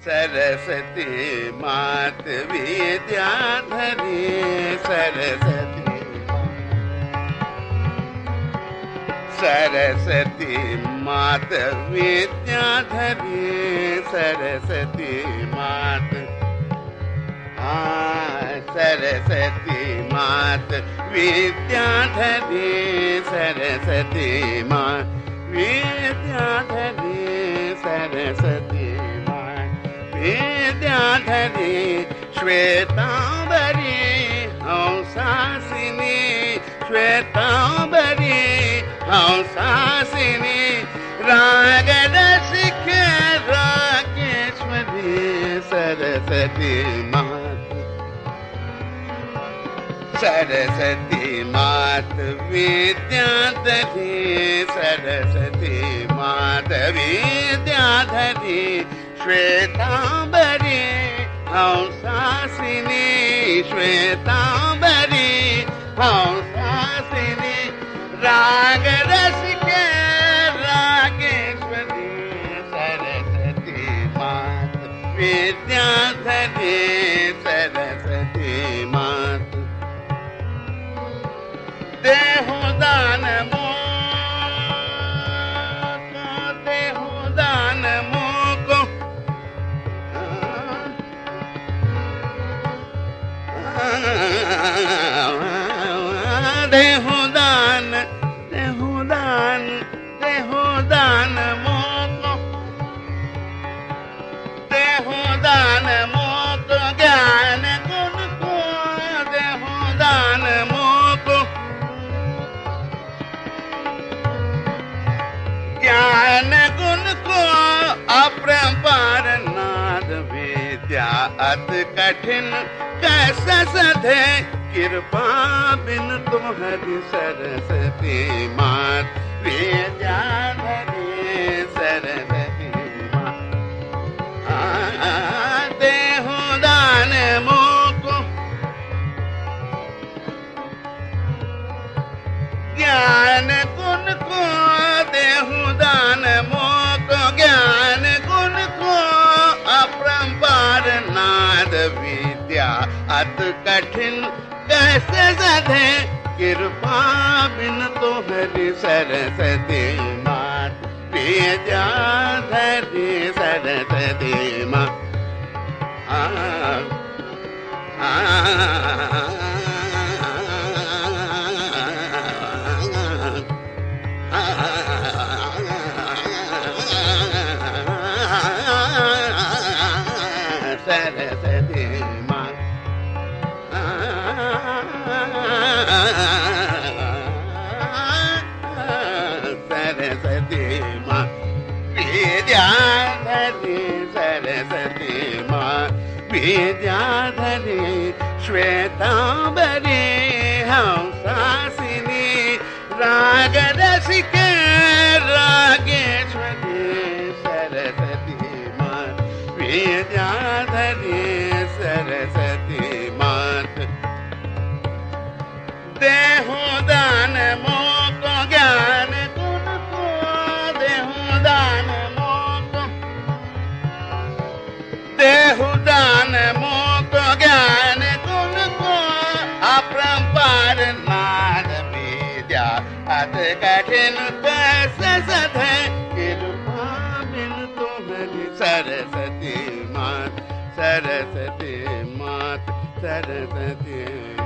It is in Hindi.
सरस्वती मात विद्याधरी सरस्वती सरस्वती मात विद्याधरी सरस्वती मात सरस्वती मात विद्याधरी सरस्वती मात विद्याधरी सरस्वती मात विद्याधरी श्वेतांबरी हंसासिनी श्वेतांबरी हंसासिनी राग रसिक रागेश्वरी सरस्वती मात सरस्वती मात विद्याधरी सरस्वती मात विद्याधरी श्वेतांबरी हंसासिनी श्वेतांबरी हंसासिनी राग रसिक रागेश्वरी सरस्वती मात विद्याधरी सरस्वती मात देहु दान मोको देहु दान मोको देहु दान देहु दान देहु दान मोको देहु दान मोको ज्ञान गुण को देहु दान मोको ज्ञान गुण को अपरंपार नाद विद्या अति कठिन कैसा सधे कृपा बिन तुम्हारी सरस्वती मात विद्याधरी सरस्वती मात देहु दान मोको ज्ञान गुण को देहु दान मोको ज्ञान गुण को अपरंपार नाद विद्या अति कठिन कैसे सधे कृपा बिन तुम्हारी सरस्वती मात विद्याधरी सरस्वती मात सरस्वती मात सरस्वती मात विद्याधरी सरस्वती मात विद्याधरी श्वेतांबरी हंसासिनी राग रसिक रागेश्वरी सरस्वती मात विद्याधरी सरस्वती मात देहु दान मोको ज्ञान गुण को देहु दान मोको देहु दान मोको ज्ञान गुण को अपरंपार नाद विद्या अति कठिन कैसे सधे कृपा बिन तुम्हारी सरस्वती मात सरस्वती मात सरस्वती